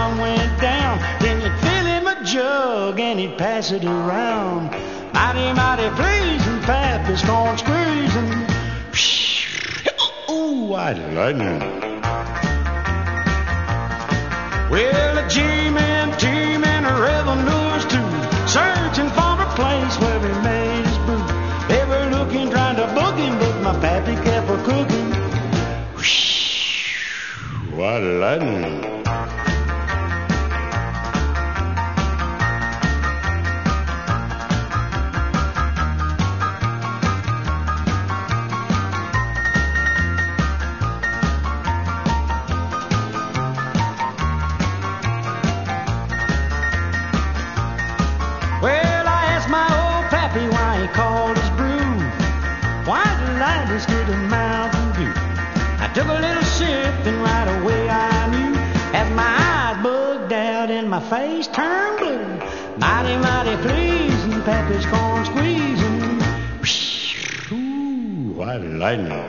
sun went down, then you'd fill him a jug and he'd pass it around. Mighty, mighty pleasing, Pappy's corn squeezing. Ooh, white lightning. Well, the G-men, T-men, revenuers too, searching for a place where he made his brew. They were looking, trying to book him, but my pappy kept a cooking. What lightning. Well, I asked my old pappy why he called his brew White Lightning stood in Mountain Dew. I took a little sip and right away I knew, as my eyes bugged out and my face turned blue. Mighty, mighty pleasing, Pappy's corn squeezing. Ooh, White Lightning.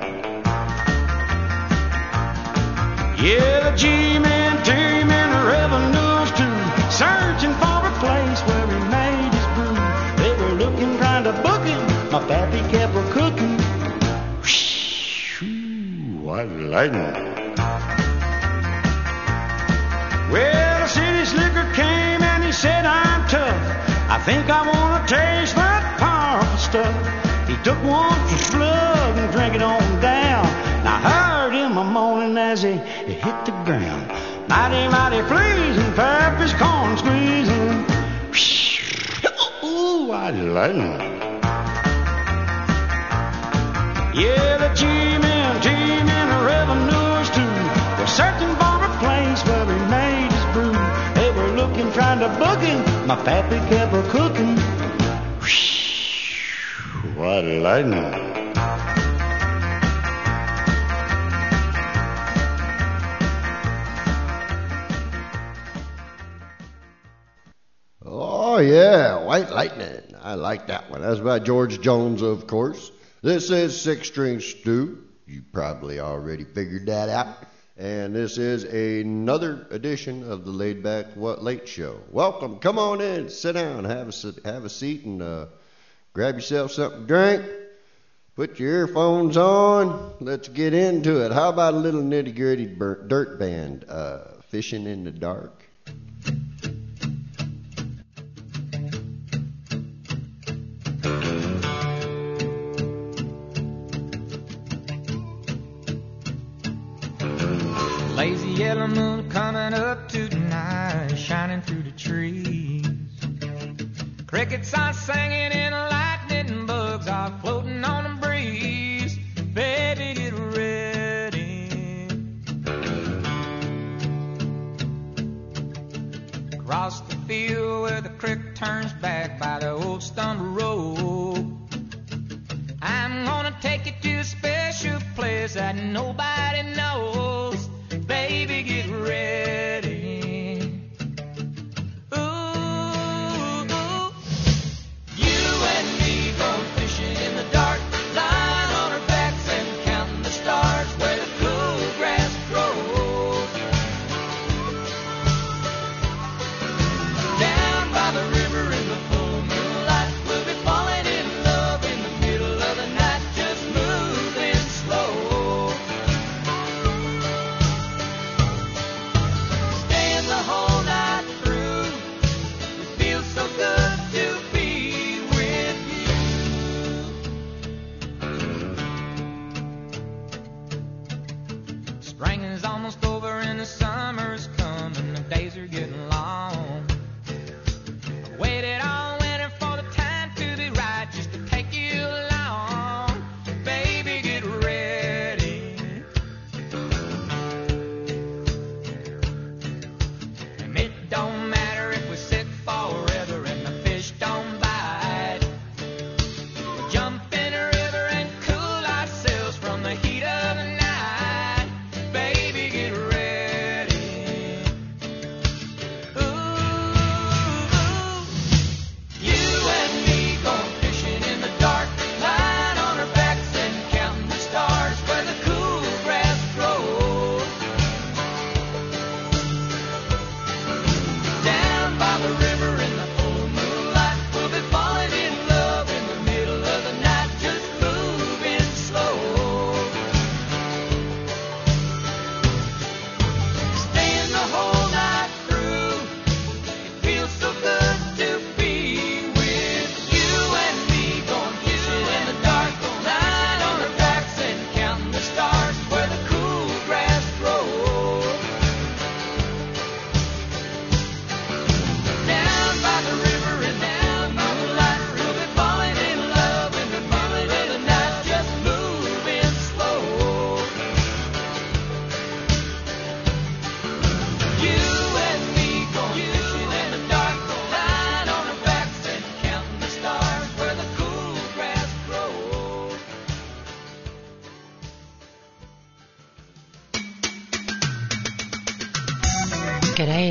Yeah, the G-men, T-men, revenuers too, searching for a place where he made his brew. They were looking, trying to book him, my pappy kept a cooking. White Lightning. Well, the city slicker came and he said, I'm tough. I think I want to taste that powerful stuff. He took one for slug and drank it on down. And I heard him a moaning as he hit the ground. Mighty, mighty pleasing, Pappy's corn squeezing. Ooh, White Lightning. Yeah, the G-men, T-men, revenuers too, were searching for a place where he made his brew. They were looking, trying to book him, my pappy kept a cooking. White Lightning. Oh yeah, White Lightning. I like that one. That's by George Jones, of course. This is Six String Stew. You probably already figured that out. And this is another edition of the Laid Back What Late Show. Welcome. Come on in. Sit down. Have a seat and grab yourself something to drink. Put your earphones on. Let's get into it. How about a little nitty-gritty dirt band, Fishing in the Dark? Lazy yellow moon coming up tonight, shining through the trees. Crickets are singing and lightning bugs are floating on the breeze. Baby, get ready. Across the field where the creek turns back by the old stumble road, I'm gonna take you to a special place that nobody knows. Baby, get ready. Ooh, ooh. You and me go fishing in the dark, lying on our backs and counting the stars where the cool grass grows. Down by the river in the full moonlight, we'll be falling in love in the middle of the night, just moving slow.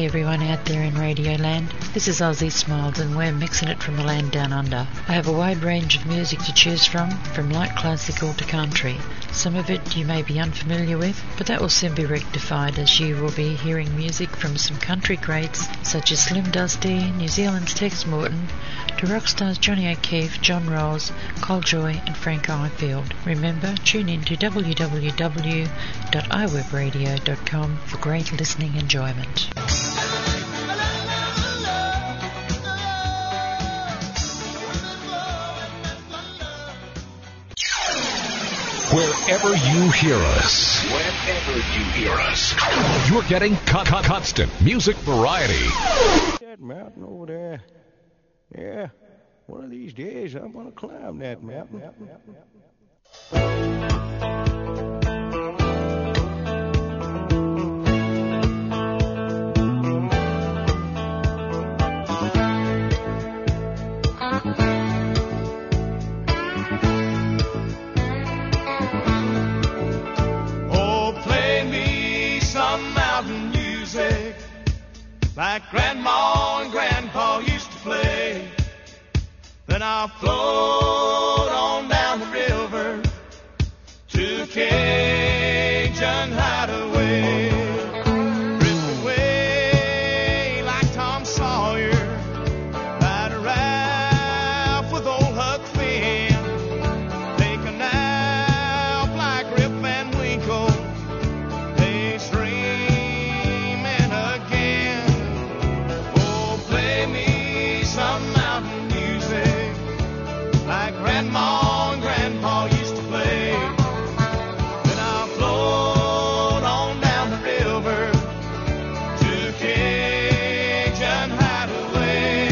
Hey everyone out there in Radio Land, this is Ozzy Smiles and we're mixing it from the land down under. I have a wide range of music to choose from light classical to country. Some of it you may be unfamiliar with, but that will soon be rectified as you will be hearing music from some country greats such as Slim Dusty, New Zealand's Tex Morton, to rock stars Johnny O'Keefe, John Rolls, Cole Joy and Frank Ifield. Remember, tune in to www.iwebradio.com for great listening enjoyment. Wherever you hear us, you're getting constant music variety. That mountain over there. Yeah, one of these days I'm gonna climb that mountain. Like Grandma and Grandpa used to play. Then I'll float on down the river to the Cajun Hideaway. Drift away like Tom Sawyer, ride a raft with old Huck Finn, take a nap like Rip Van Winkle, daydreaming again. Some mountain music like Grandma and Grandpa used to play. Then I'll float on down the river to Cajun Hideaway.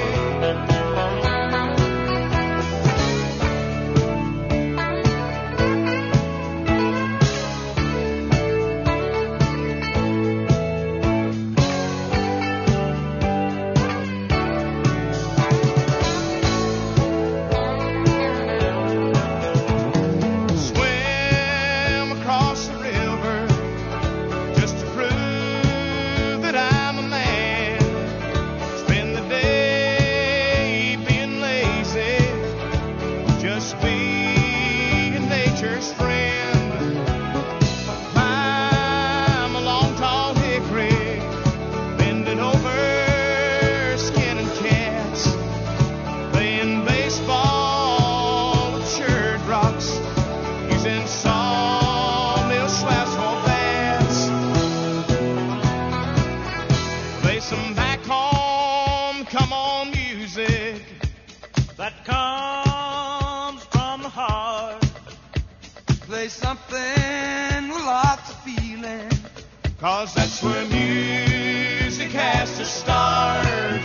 Something with lots of feeling, 'cause that's where music has to start.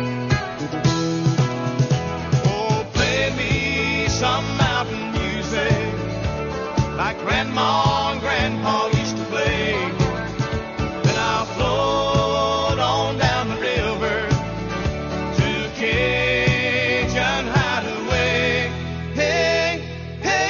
Oh, play me some mountain music like Grandma and Grandpa used to play. Then I'll float on down the river to Cajun Hideaway. Hey, hey.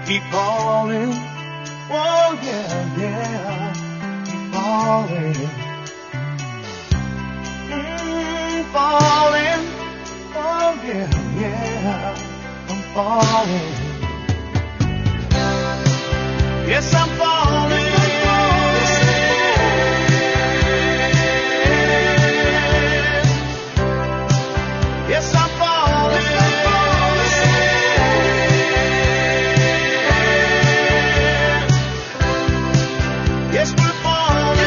keep falling. Oh yeah, yeah, keep falling. Falling. Oh yeah, yeah, I'm falling. Yes, I'm falling. Yes, I'm falling. Yes, we're falling.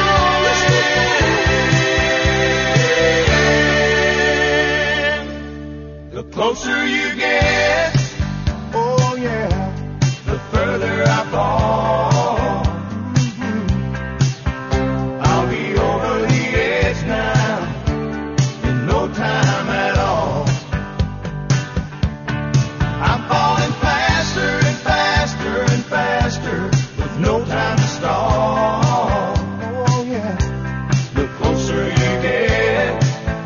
The closer you get, oh yeah, the further I fall. I'll be over the edge now in no time at all. I'm falling faster and faster and faster with no time to stall. Oh yeah, the closer you get,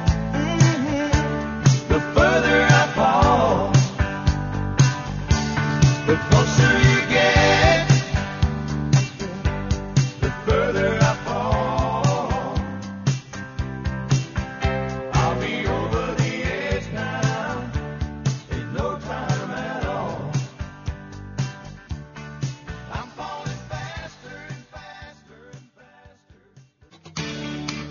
the further I fall. The closer you get, the further I fall. I'll be over the edge now in no time at all. I'm falling faster and faster and faster.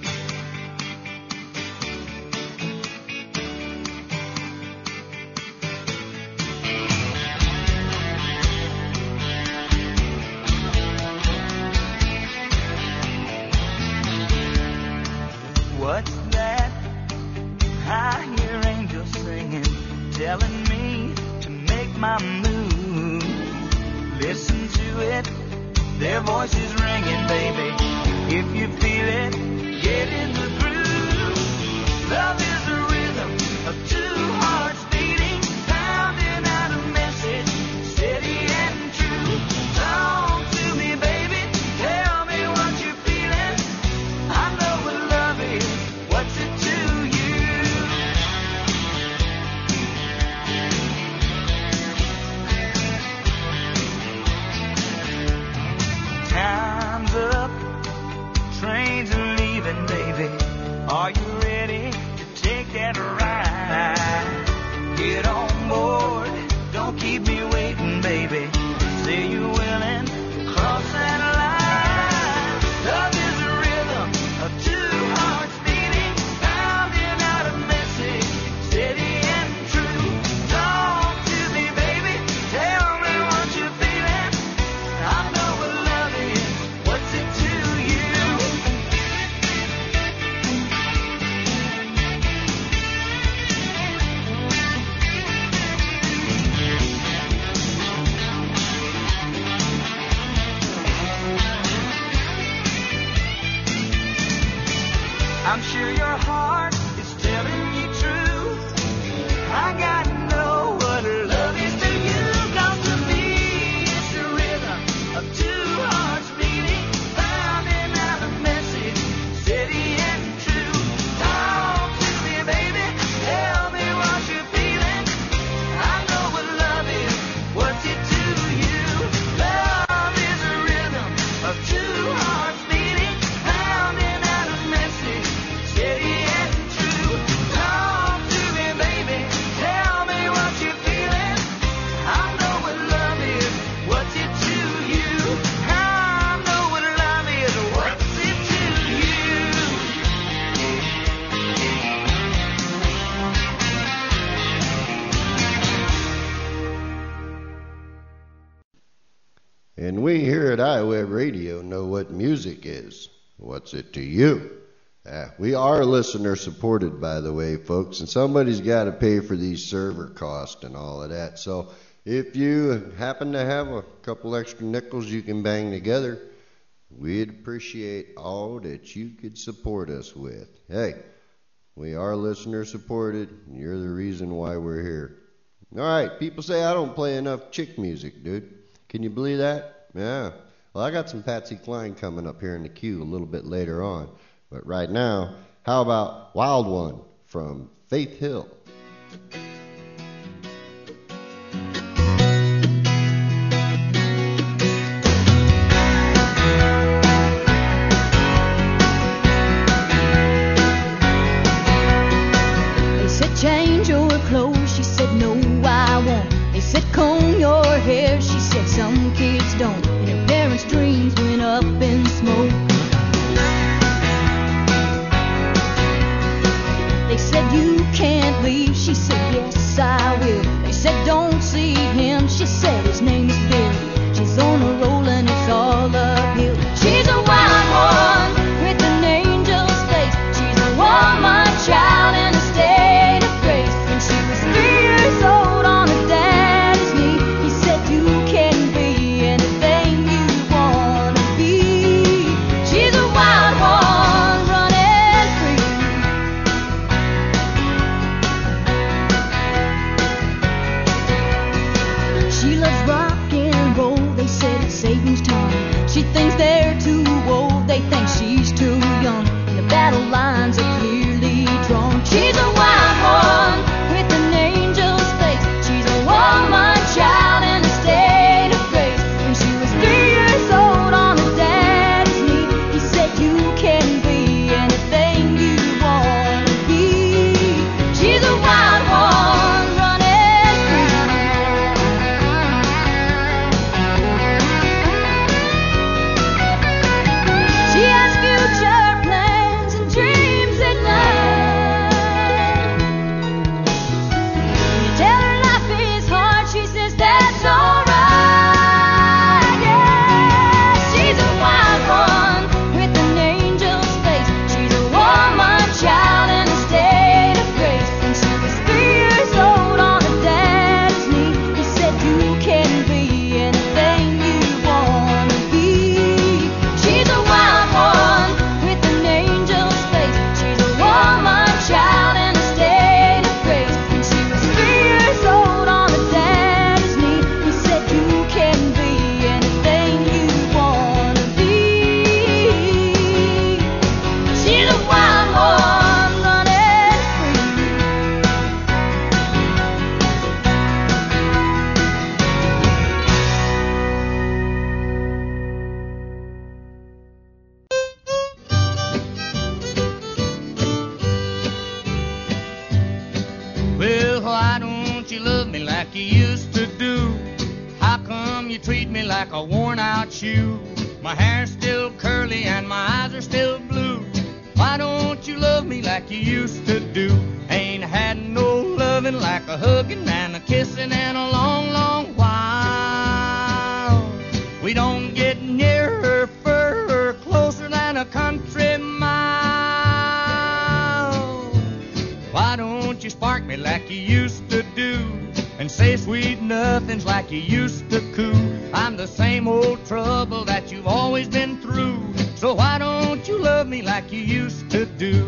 What's that? I hear angels singing, telling me to make my move. Listen to it, their voices ringing, baby. If you feel it, get in the groove. Love is the rhythm of two hearts beating, pounding out a message, steady and true. Talk to me, baby, tell me what you're feeling. I know what love is. What's it to you? Time's up, trains are leaving, baby. Are you ready to take that ride? Get on board, don't keep me waiting, baby. Say you're willing to cross that line. Love is the rhythm of two hearts beating, pounding out a message, steady and true. Talk to me, baby, tell me what you're feeling. I know what love is. What's it to you? I'm sure your heart is telling you true. I gotta know what love is to you. 'Cause to me, it's the rhythm of two hearts beating, pounding out a message, steady and true. Talk to me, baby, tell me what you're feeling. I know what love is. What's it to you? Love is the rhythm of two hearts beating, pounding out a message, steady and true. Talk to me, baby, tell me what you're feeling. I know what love is. What's it to you? I know what love is. What's it to you? And we here at iWeb Radio know what music is. What's it to you? We are listener supported, by the way, folks, and somebody's got to pay for these server costs and all of that. So if you happen to have a couple extra nickels you can bang together, we'd appreciate all that you could support us with. Hey, we are listener supported, and you're the reason why we're here. All right, people say I don't play enough chick music, dude. Can you believe that? Yeah. Well, I got some Patsy Cline coming up here in the queue a little bit later on. But right now, how about Wild One from Faith Hill? stone, and her parents' dreams went up in smoke. They said, you can't leave. She said, yes, I will. They said, don't see him. She said, his name is Billy. She's on a roll and it's all uphill. She's a wild one with an angel's face. She's a woman child in a state of grace. When she was 3 years old on her daddy's knee, he said, you can be anything you want to be. She's a wild one running free. She loves rock and roll. They said it's Satan's tongue. She thinks they're too old. They think she's too young. And the battle lines are clearly drawn. She's a wild one with an angel's face. She's a woman child in a state of grace. When she was 3 years old on her daddy's knee, he said, you can be anything you want to be. She's a wild one running free. She has future plans and dreams at night. You tell her life is hard, she says that's alright. Yeah, she's a wild one with an angel's face. She's a woman child in a state of grace. When she was 3 years old on her daddy's knee, he said, you can be anything you want to be. She's a wild one with an angel's face. She's a woman child in a state of grace. When she was 3 years old on her daddy's knee, he said, you can be anything you want to be. She's a wild one running free. Well, why don't you love me like you used to do? How come you treat me like a worn out shoe? My hair's still curly and my eyes are still blue. Why don't you love me like you used to do? Ain't had no loving like a hugging and a kissing in a long, long while. We don't get nearer, further, closer than a country mile. Why don't you spark me like you used to do? And say sweet nothings like you used to coo. I'm the same old trouble that you've always been through. So why don't you love me like you used to do?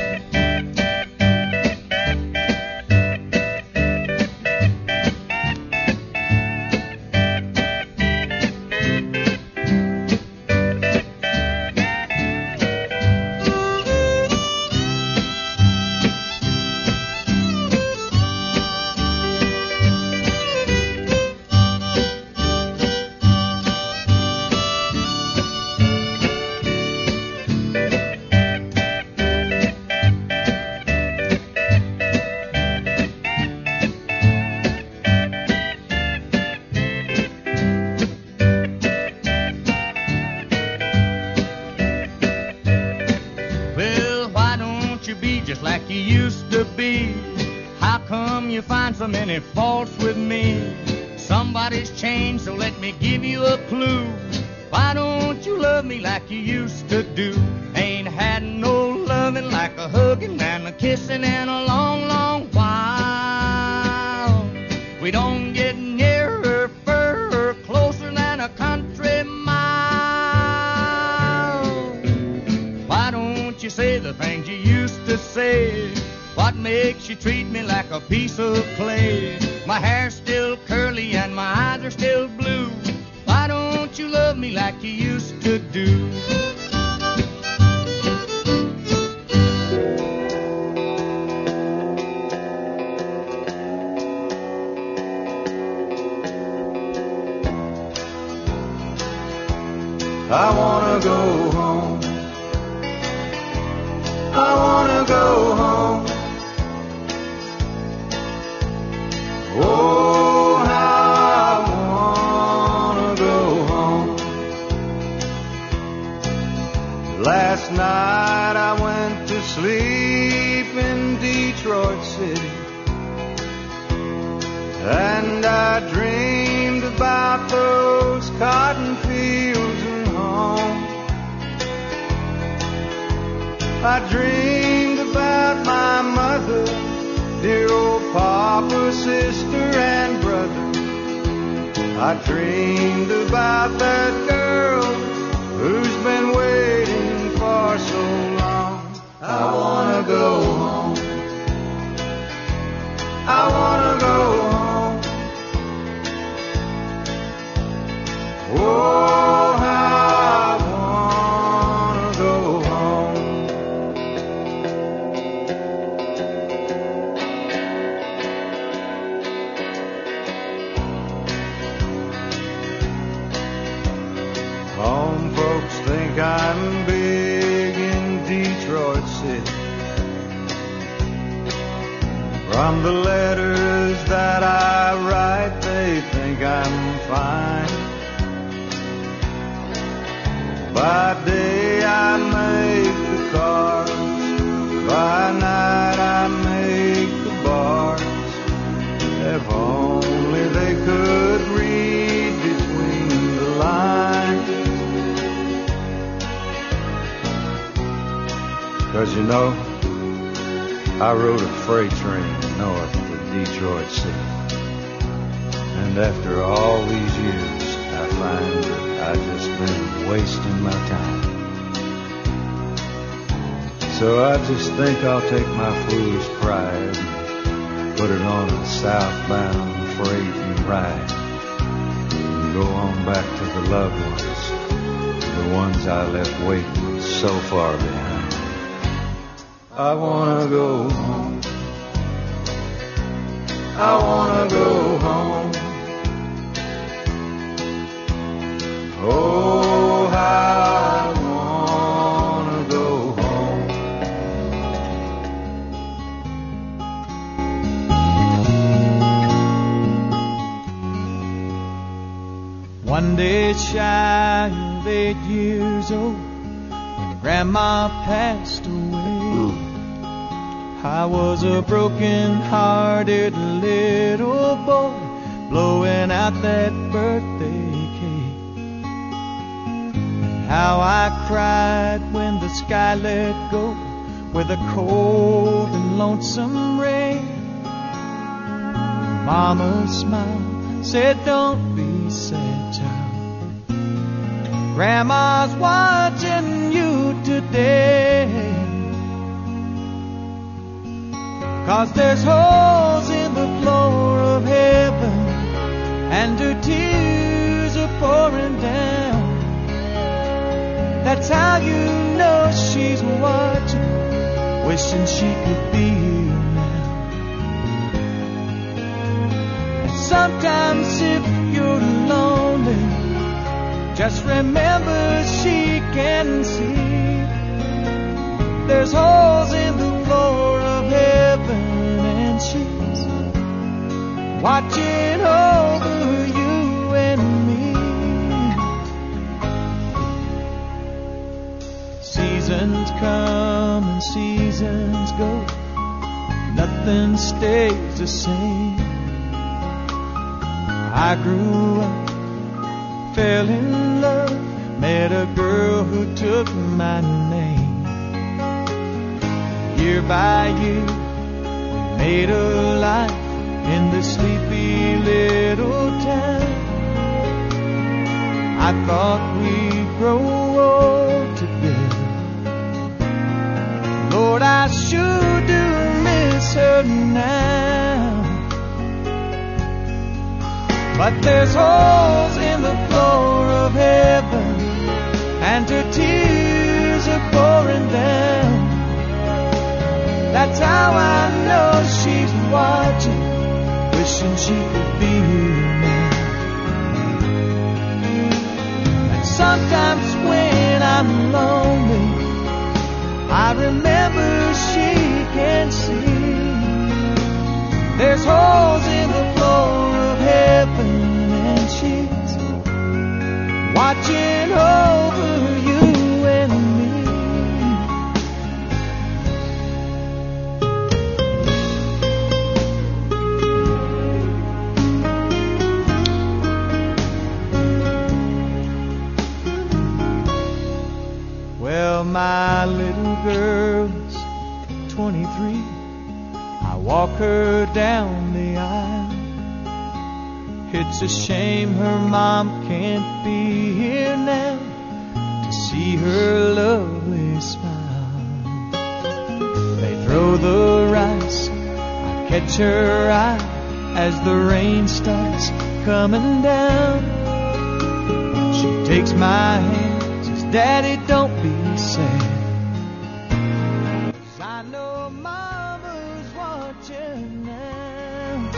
Well, why don't you be just like you used to be? How come you find so many faults with me? Somebody's changed, so let me give you a clue. Why don't you love me like you used to do? Ain't had no loving like a hugging and a kissing in a long, long while. We don't get nearer, further, closer than a country mile. Why don't you say the things you used to say? What makes you treat me like a piece of clay? My hair's still curly and my eyes are still blue. Why don't you love me like you used to do? I wanna go home. I wanna go home. Oh, how I wanna go home. Last night I went to sleep in Detroit City, and I dreamed about those cotton fields and home. I dreamed about my mother, dear old papa, sister, and brother. I dreamed about that girl who's been waiting for so long. I wanna go home. I wanna go home. Oh, how I wanna go home. Home folks think I'm big in Detroit City. From the letters that I write, they think I'm fine. By day I make the cars, by night I make the bars. If only they could read between the lines. 'Cause you know, I rode a freight train north to Detroit City. And after all these years, I find that I've just been wasting my time. So I just think I'll take my foolish pride and put it on a southbound freight and ride. And go on back to the loved ones, the ones I left waiting so far behind. I wanna go home. I wanna go home. Oh, how I wanna go home. One day shy of 8 years old, when Grandma passed away, I was a broken-hearted little boy blowing out that birthday cake. And how I cried when the sky let go with a cold and lonesome rain. Mama smiled, said, "Don't be sad, child. Grandma's watching you today. 'Cause there's holes in the floor of heaven, and her tears are pouring down. That's how you know she's watching, wishing she could be here now. And sometimes if you're lonely, just remember she can see. There's holes in the floor of heaven, and she's watching over you and me. Seasons come and seasons go, nothing stays the same. I grew up, fell in love, met a girl who took my name. Year by year, we made a life in this sleepy little town. I thought we'd grow old together. Lord, I sure do miss her now. But there's holes in the floor of heaven, and her tears are pouring down. That's how I know she's watching, wishing she could be here now. And sometimes when I'm lonely, I remember she can see. There's holes in the floor of heaven, and she's watching over you and me. 3, I walk her down the aisle. It's a shame her mom can't be here now to see her lovely smile. They throw the rice, I catch her eye as the rain starts coming down. She takes my hand, says, Daddy, don't be sad. I know Mama's watching now.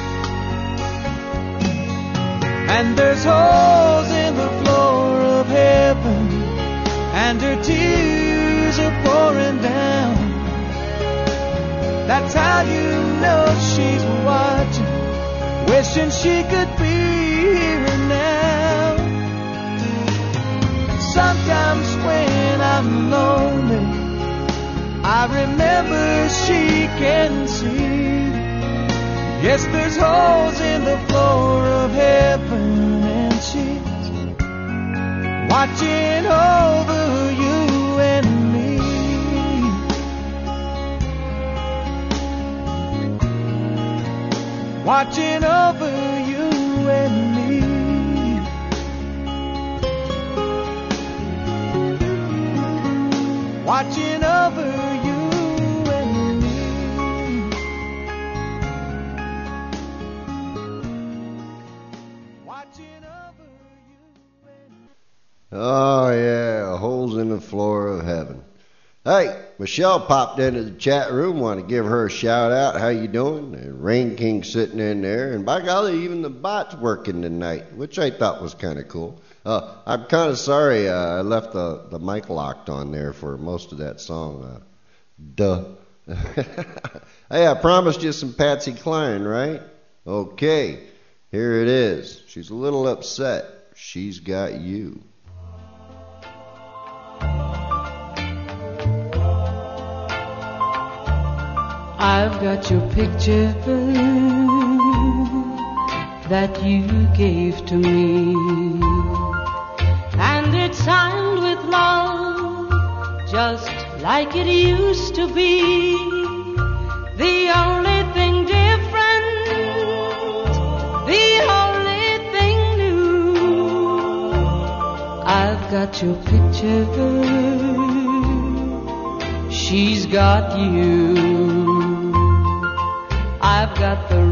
And there's holes in the floor of heaven, and her tears are pouring down. That's how you know she's watching, wishing she could be here now. Sometimes when I'm lonely, I remember she can see. Yes, there's holes in the floor of heaven, and she's watching over you and me. Watching over you and me. Watching over you and me. Watching over you and me. Oh, yeah, holes in the floor of heaven. Hey, Michelle popped into the chat room. Want to give her a shout out. How you doing? And Rain King sitting in there. And by golly, even the bot's working tonight, which I thought was kind of cool. I'm kind of sorry I left the mic locked on there for most of that song. Duh. Hey, I promised you some Patsy Cline, right? Okay, here it is. She's a little upset. She's got you. I've got your picture that you gave to me, and it's signed with love, just like it used to be. The only thing different, the only thing new, I've got your picture, she's got you. I've got the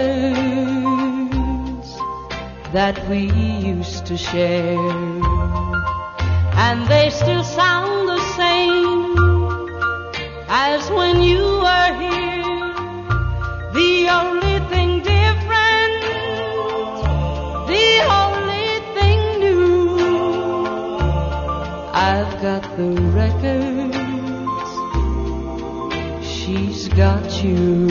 records that we used to share, and they still sound the same as when you were here. The only thing different, the only thing new, I've got the records, she's got you.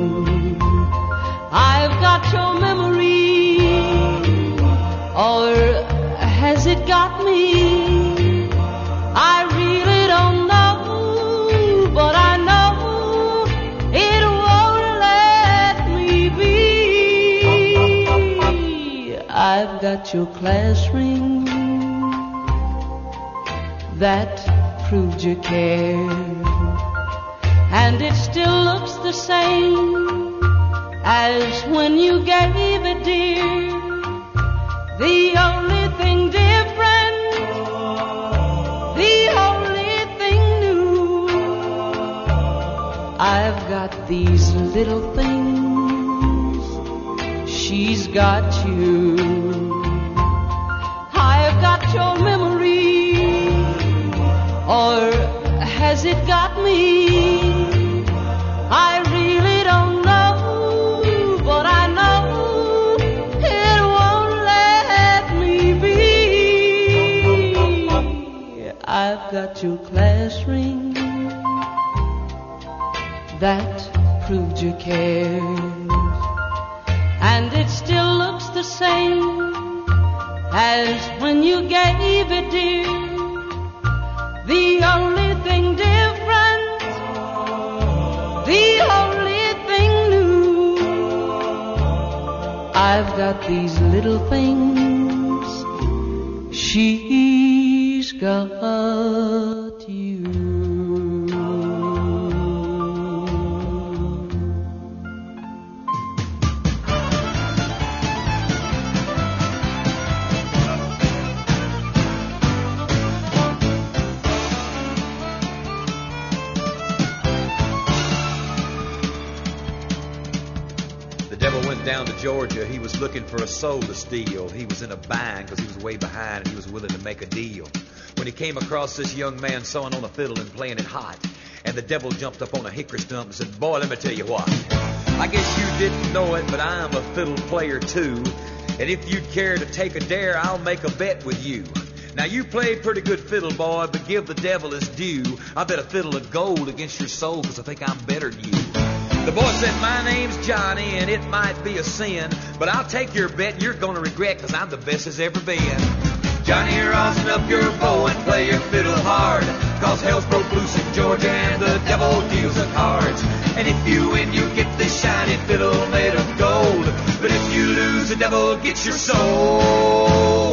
I've got your memory, or has it got me? I really don't know, but I know it won't let me be. I've got your class ring that proved you cared, and it still looks the same as when you gave it, dear. The only thing different, the only thing new, I've got these little things, she's got you. I've got your memory, or has it got me? I really don't know, but I know it won't let me be. I've got your class ring that proved you cared, and it still looks the same as when you gave it, dear. The only thing different, the only thing new, I've got these little things, she's got you. down to Georgia. He was looking for a soul to steal. He was in a bind because he was way behind and he was willing to make a deal. When he came across this young man sewing on a fiddle and playing it hot, and the devil jumped up on a hickory stump and said, "Boy, let me tell you what. I guess you didn't know it, but I'm a fiddle player too. And if you'd care to take a dare, I'll make a bet with you. Now, you play pretty good fiddle, boy, but give the devil his due. I bet a fiddle of gold against your soul because I think I'm better than you." The boy said, "My name's Johnny, and it might be a sin, but I'll take your bet and you're going to regret because I'm the best as ever been. Johnny, rosin up your bow and play your fiddle hard, cause hell's broke loose in Georgia and the devil deals the cards. And if you win, you get this shiny fiddle made of gold, but if you lose, the devil gets your soul."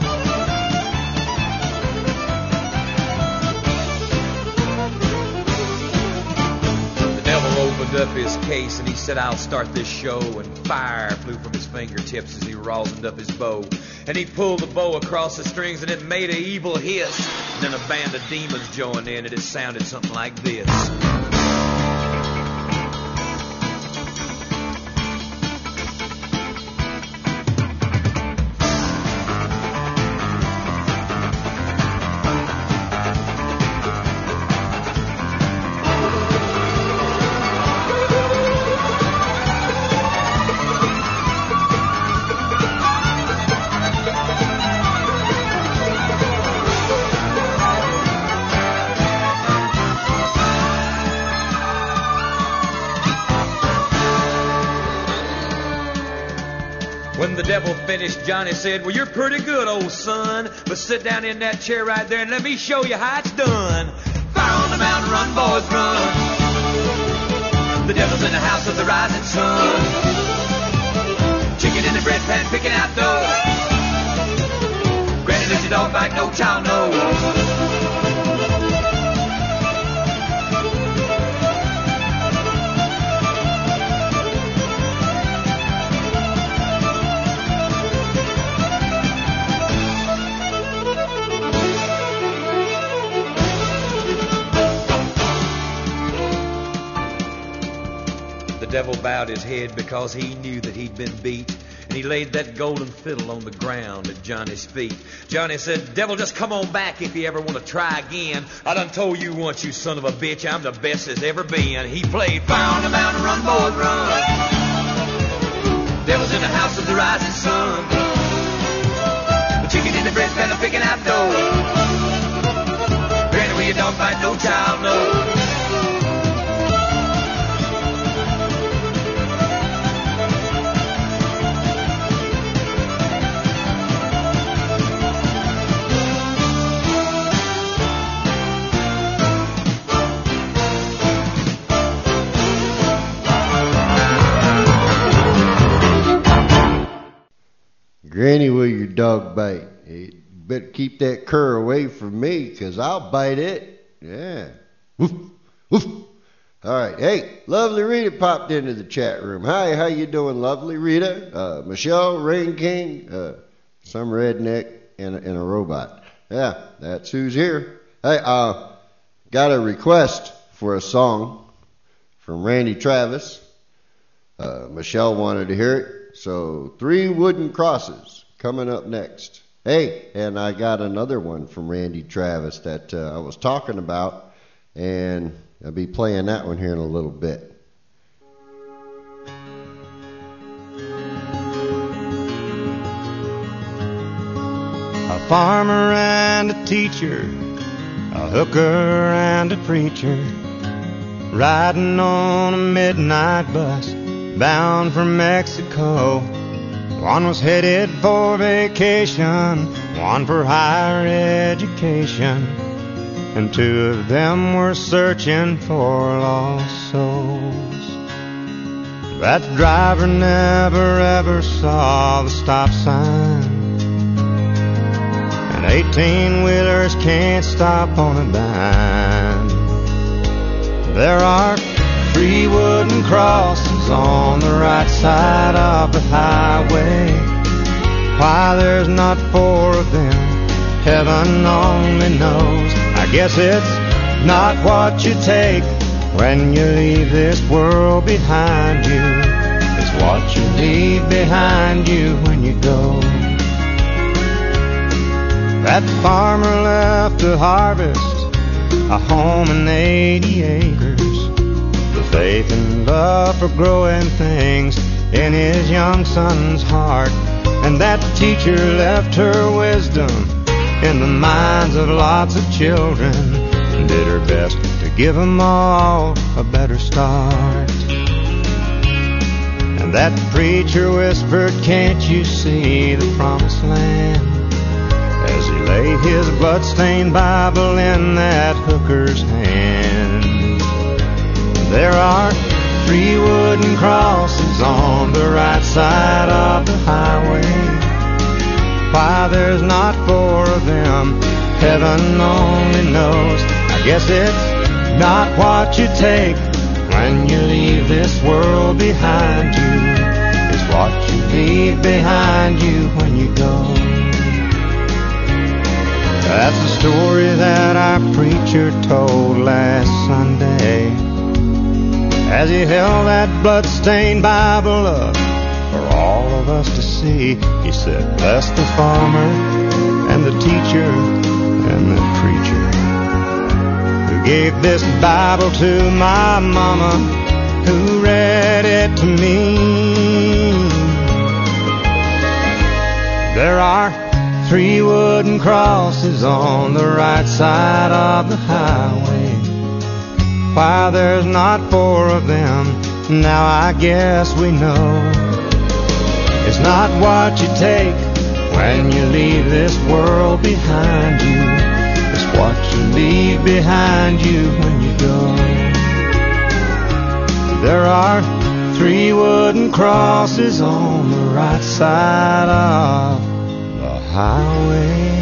Opened up his case and he said, "I'll start this show," and fire flew from his fingertips as he rosined up his bow. And he pulled the bow across the strings and it made an evil hiss. And then a band of demons joined in and it sounded something like this. Finished, Johnny said, "Well, you're pretty good, old son, but sit down in that chair right there and let me show you how it's done. Fire on the mountain, run, boys, run. The devil's in the house of the rising sun. Chicken in the bread pan, picking out dough. Granny lives your dog bite, no child knows." The devil bowed his head because he knew that he'd been beat, and he laid that golden fiddle on the ground at Johnny's feet. Johnny said, "Devil, just come on back if you ever want to try again. I done told you once, you son of a bitch, I'm the best there's ever been." He played, "Fire on the mountain, run, boys, run. Devil's in the house of the rising sun. The chicken in the bread pan, I'm picking out dough. Granny, where you don't bite, no child knows." Granny, will your dog bite? You better keep that cur away from me, 'cause I'll bite it. Yeah. Woof, woof. All right. Hey, Lovely Rita popped into the chat room. Hi, how you doing, Lovely Rita? Michelle, Rain King, some redneck, and a robot. Yeah, that's who's here. Hey, got a request for a song from Randy Travis. Michelle wanted to hear it. So, 3 Wooden Crosses coming up next. Hey, and I got another one from Randy Travis that I was talking about, and I'll be playing that one here in a little bit. A farmer and a teacher, a hooker and a preacher, riding on a midnight bus bound for Mexico. One was headed for vacation, one for higher education, and 2 of them were searching for lost souls. That driver never ever saw the stop sign, and 18-wheelers can't stop on a dime. There are 3 wooden crosses on the right side of the highway. Why there's not 4 of them, heaven only knows. I guess it's not what you take when you leave this world behind you. They is what you leave behind you when you go. That farmer left to harvest a home and 80 acres, the faith and love for growing things in his young son's heart. And that teacher left her wisdom in the minds of lots of children and did her best to give them all a better start. And that preacher whispered, "Can't you see the promised land?" as he laid his bloodstained Bible in that hooker's hand. There are 3 wooden crosses on the right side of the highway. Why there's not 4 of them, heaven only knows. I guess it's not what you take when you leave this world behind you. It's what you leave behind you when you go. That's the story that our preacher told last Sunday as he held that blood-stained Bible up for all of us to see. He said, "Bless the farmer and the teacher and the preacher who gave this Bible to my mama, who read it to me." There are 3 wooden crosses on the right side of the highway. Why there's not 4 of them, now I guess we know. It's not what you take when you leave this world behind you. It's what you leave behind you when you go. There are 3 wooden crosses on the right side of the highway.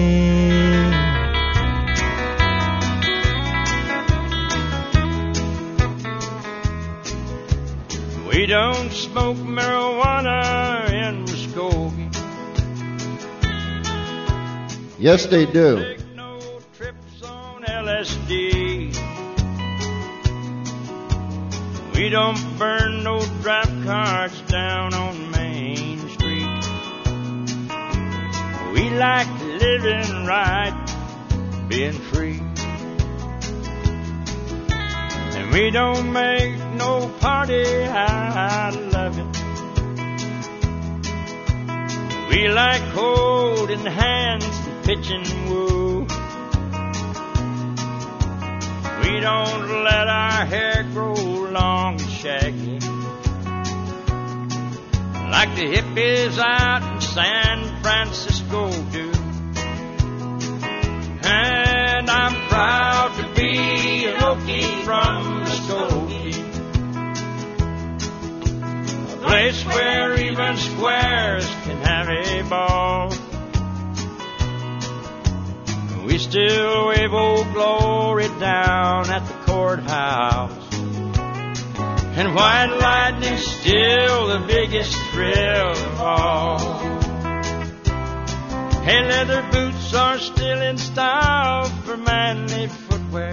We don't smoke marijuana in Muskogee. Yes, they do. Take no trips on LSD. We don't burn no drive cards down on Main Street. We like living right, being free. And we don't make no party out of it. We like holding hands and pitching woo. We don't let our hair grow long and shaggy like the hippies out in San Francisco do. And I'm proud to be an Okie from Muskogee, a place where even squares can have a ball. We still wave Old Glory down at the courthouse, and white lightning's still the biggest thrill of all. Hey, leather boots are still in style for manly footwear.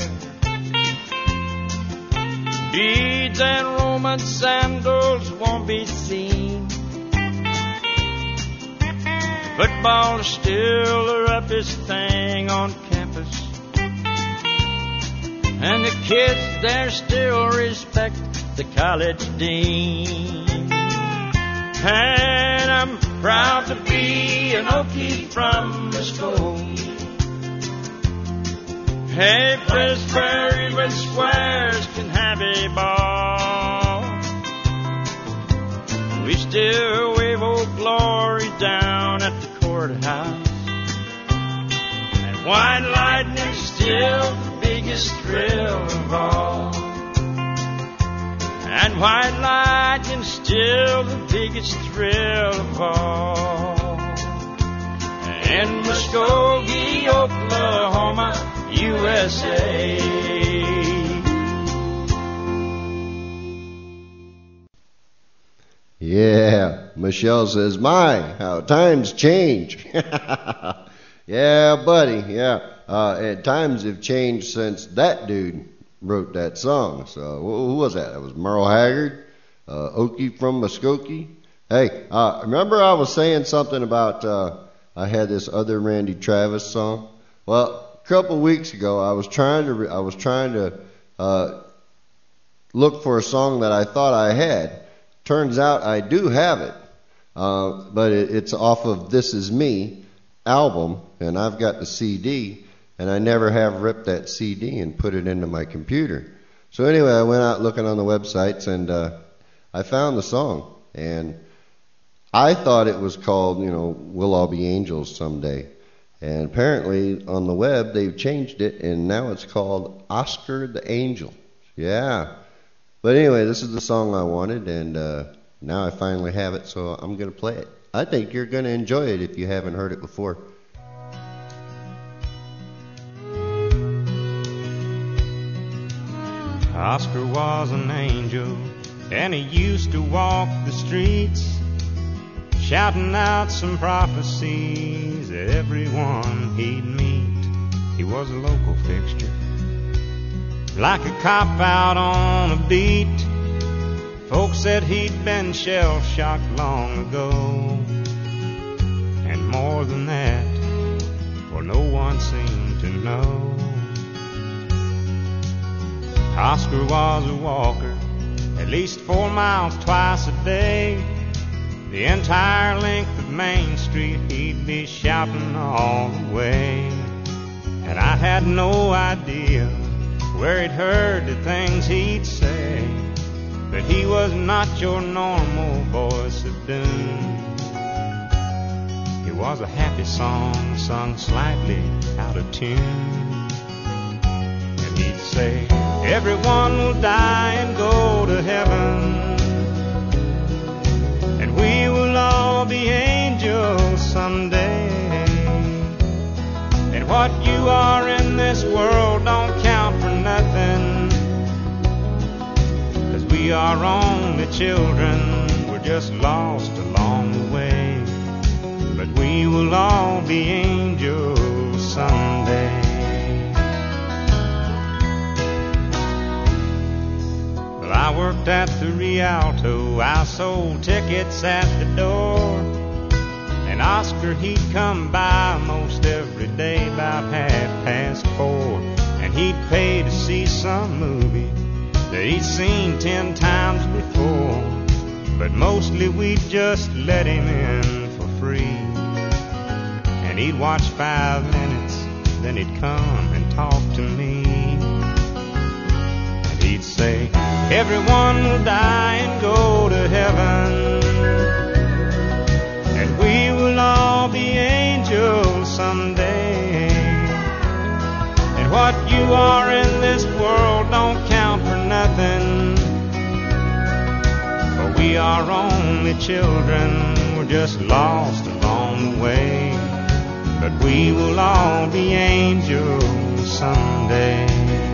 Beads and Roman sandals won't be seen. Football's still the roughest thing on campus, and the kids there still respect the college dean. And I'm proud to be an Okie from Muskogee, a place where even squares can have a ball. We still wave Old Glory down at the courthouse, and white lightning's still the biggest thrill of all. And white lightning's still the biggest thrill of all. In Muskogee, Oklahoma, USA. Yeah, Michelle says, "My, how times change." Yeah, buddy, yeah. And times have changed since that dude wrote that song. So who was that? That was Merle Haggard. Okie from Muskogee. Hey, remember I was saying something about I had this other Randy Travis song? Well, a couple weeks ago I was trying to look for a song that I thought I had. Turns out I do have it, but it's off of This Is Me album, and I've got the CD, and I never have ripped that CD and put it into my computer. So anyway, I went out looking on the websites, and I found the song, and I thought it was called, We'll All Be Angels Someday. And apparently on the web they've changed it, and now it's called Oscar the Angel. Yeah. But anyway, this is the song I wanted, and now I finally have it, so I'm going to play it. I think you're going to enjoy it if you haven't heard it before. Oscar was an angel, and he used to walk the streets, shouting out some prophecies to everyone he'd meet. He was a local fixture, like a cop out on a beat. Folks said he'd been shell-shocked long ago, and more than that, for no one seemed to know. Oscar was a walker, at least 4 miles twice a day. The entire length of Main Street he'd be shouting all the way. And I had no idea where he'd heard the things he'd say, but he was not your normal voice of doom. It was a happy song sung slightly out of tune. And he'd say, everyone will die and go to heaven, and we will all be angels someday. And what you are in this world don't count for nothing, 'cause we are only children, we're just lost along the way. But we will all be angels someday. Well, I worked at the Rialto, I sold tickets at the door, and Oscar, he'd come by most every day about 4:30, and he'd pay to see some movie that he'd seen 10 times before. But mostly we'd just let him in for free, and he'd watch 5 minutes, then he'd come and talk to me. And he'd say, everyone will die and go to heaven, and we will all be angels someday. And what you are in this world don't count for nothing, for we are only children, we're just lost along the way. But we will all be angels someday.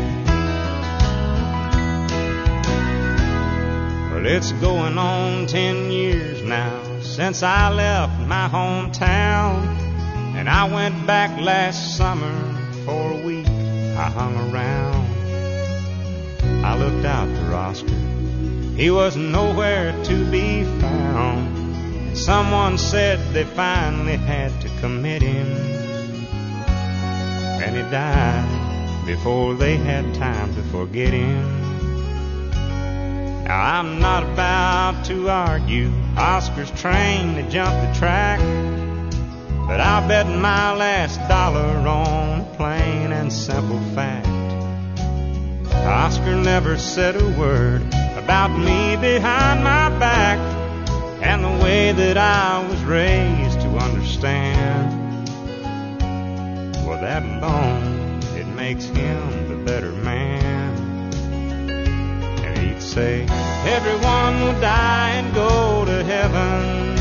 Well, it's going on 10 years now since I left my hometown, and I went back last summer for a week. I hung around, I looked out for Oscar, he was nowhere to be found. And someone said they finally had to commit him, and he died before they had time to forget him. Now I'm not about to argue Oscar's train to jump the track, but I'll bet my last dollar on a plain and simple fact. Oscar never said a word about me behind my back, and the way that I was raised to understand. Well, that alone, it makes him the better man. And he'd say, everyone will die and go to heaven,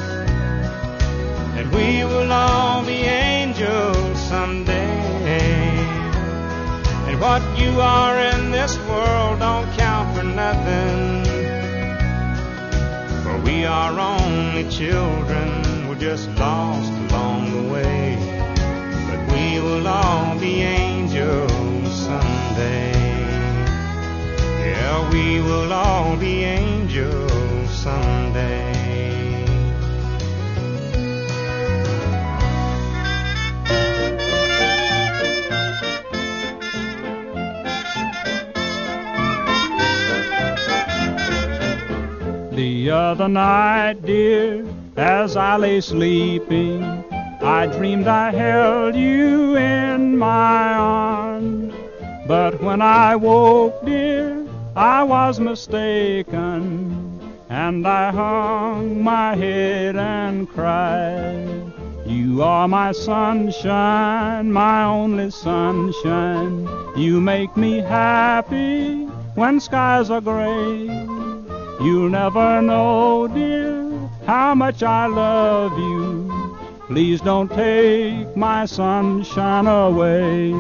and we will all be angels someday. And what you are in this world don't count for nothing, for we are only children, we're just lost along the way. But we will all be angels someday. Yeah, we will all be angels someday. The other night, dear, as I lay sleeping, I dreamed I held you in my arms. But when I woke, dear, I was mistaken, and I hung my head and cried. You are my sunshine, my only sunshine. You make me happy when skies are gray. You'll never know, dear, how much I love you. Please don't take my sunshine away.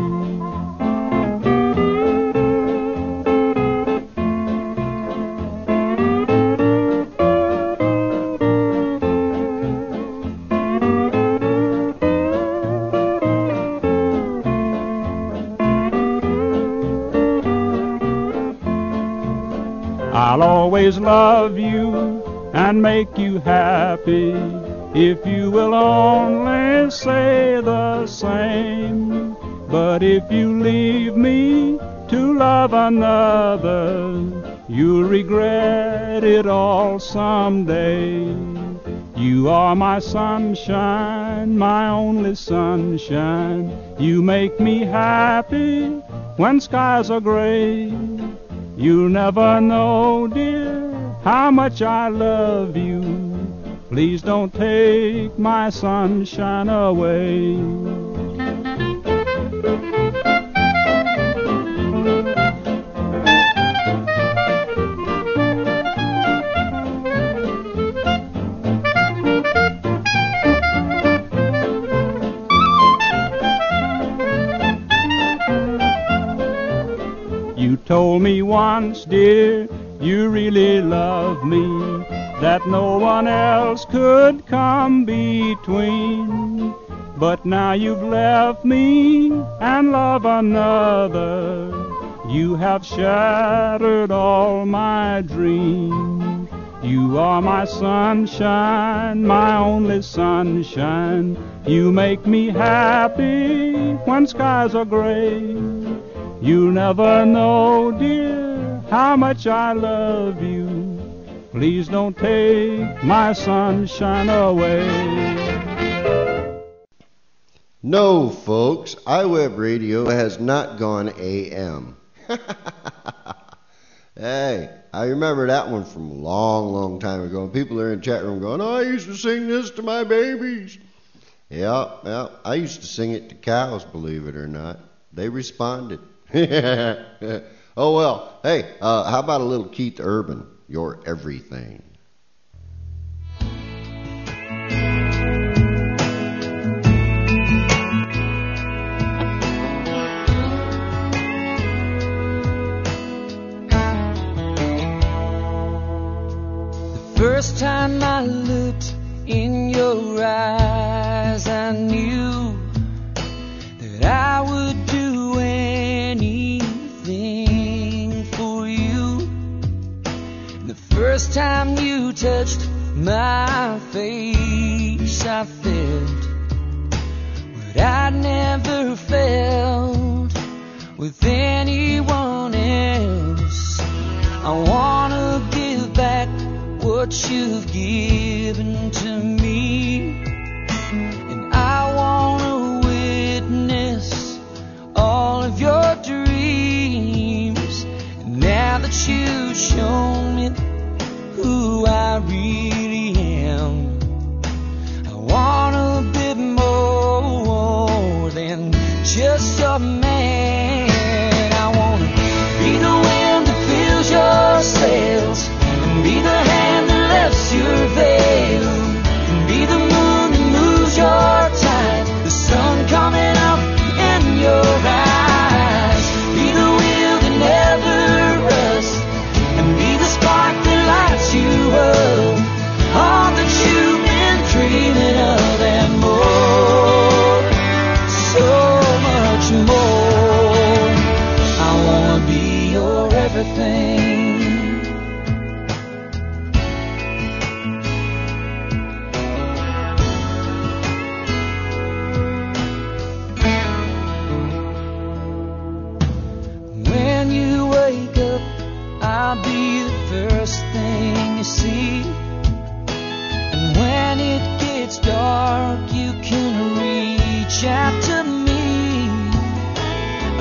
I'll always love you and make you happy if you will only say the same. But if you leave me to love another, you'll regret it all someday. You are my sunshine, my only sunshine. You make me happy when skies are gray. You'll never know, dear, how much I love you. Please don't take my sunshine away. You told me once, dear, you really love me, that no one else could come between. But now you've left me and love another. You have shattered all my dreams. You are my sunshine, my only sunshine. You make me happy when skies are gray. You'll never know, dear, how much I love you. Please don't take my sunshine away. No, folks, iWeb Radio has not gone AM. Hey, I remember that one from a long, long time ago. And people are in the chat room going, oh, I used to sing this to my babies. Yeah, I used to sing it to cows, believe it or not. They responded. Oh, well, hey, how about a little Keith Urban, Your Everything? First time I looked in your eyes, I knew that I would do anything for you. The first time you touched my face, I felt what I'd never felt with anyone else. I wanna give back what you've given to me, and I want to witness all of your dreams. And now that you've shown me who I really am, I want a bit more than just a man. I want to be the wind that fills your sails, and be the hand that lifts your veil, and be the moon that moves your tide, the sun coming up in your eyes. Be the wheel that never rusts, and be the spark that lights you up. All that you've been dreaming of and more, so much more.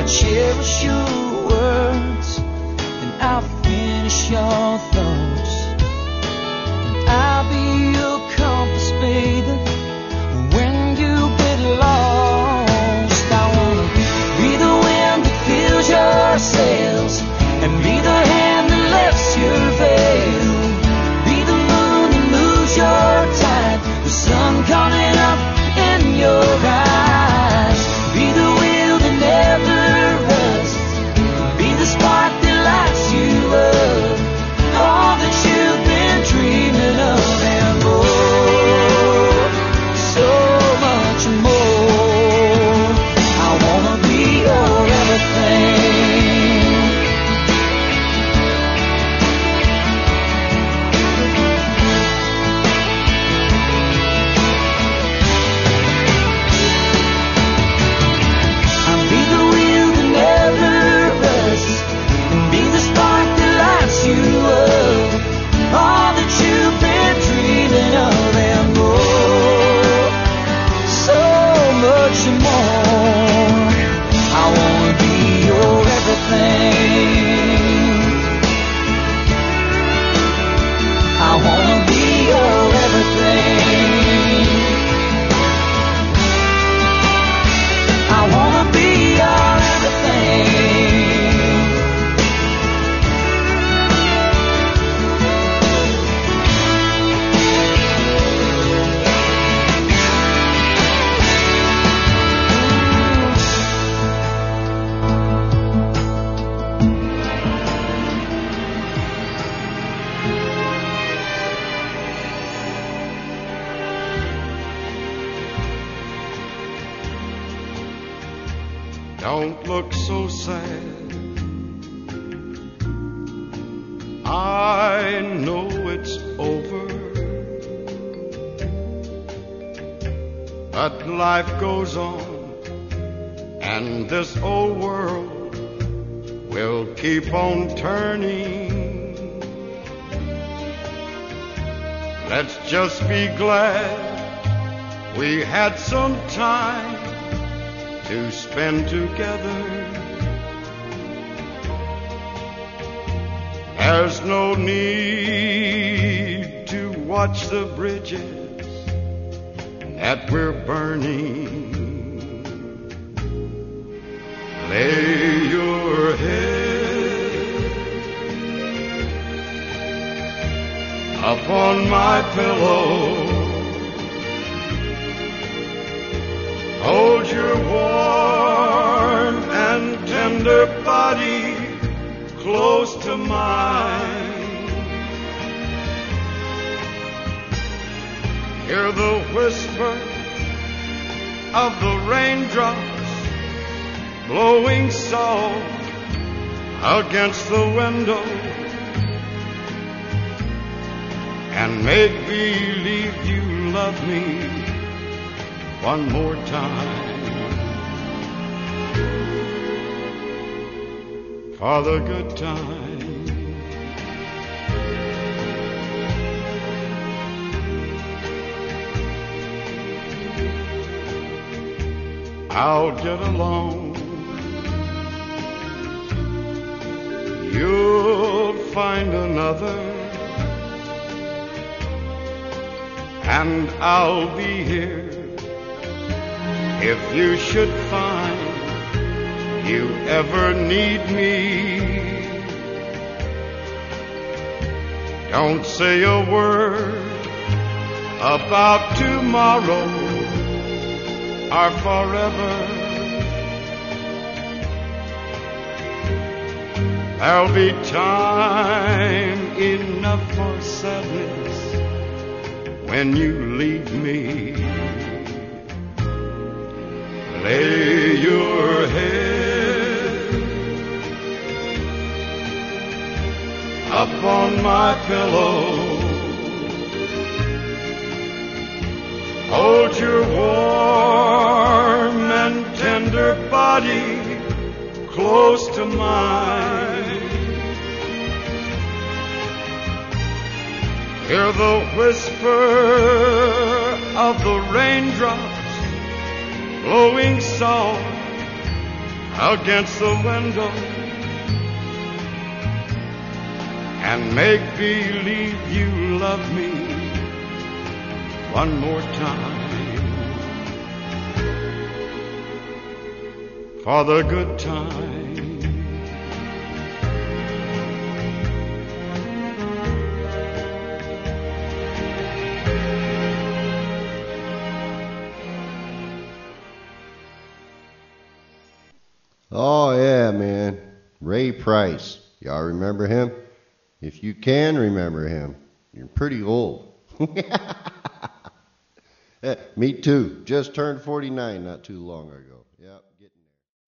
cherish your words, and I'll finish your thoughts. And I'll be your compass, baby, when you get lost. I wanna be the wind that fills your sails, and be the hand that lifts your veil, be the moon that moves your tide, the sun coming up in your eyes, be the wheel that never rusts, be the spark that lights you up, all that you've been dreaming of and more, so much more. I wanna be your everything. Don't look so sad. I know it's over, but life goes on, and this old world will keep on turning. Let's just be glad we had some time to spend together. There's no need to watch the bridges that we're burning. Lay your head upon my pillow, hold your warm and tender body close to mine. Hear the whisper of the raindrops blowing soft against the window, and make believe you love me one more time, for the good time. I'll get along, you'll find another, and I'll be here if you should find you ever need me. Don't say a word about tomorrow or forever. There'll be time enough for sadness when you leave me. Lay your head upon my pillow, hold your warm and tender body close to mine. Hear the whisper of the raindrops blowing soft against the window and make believe you love me one more time for the good time. Oh, yeah, man. Ray Price. Y'all remember him? If you can remember him, you're pretty old. Me too. Just turned 49 not too long ago. Yep.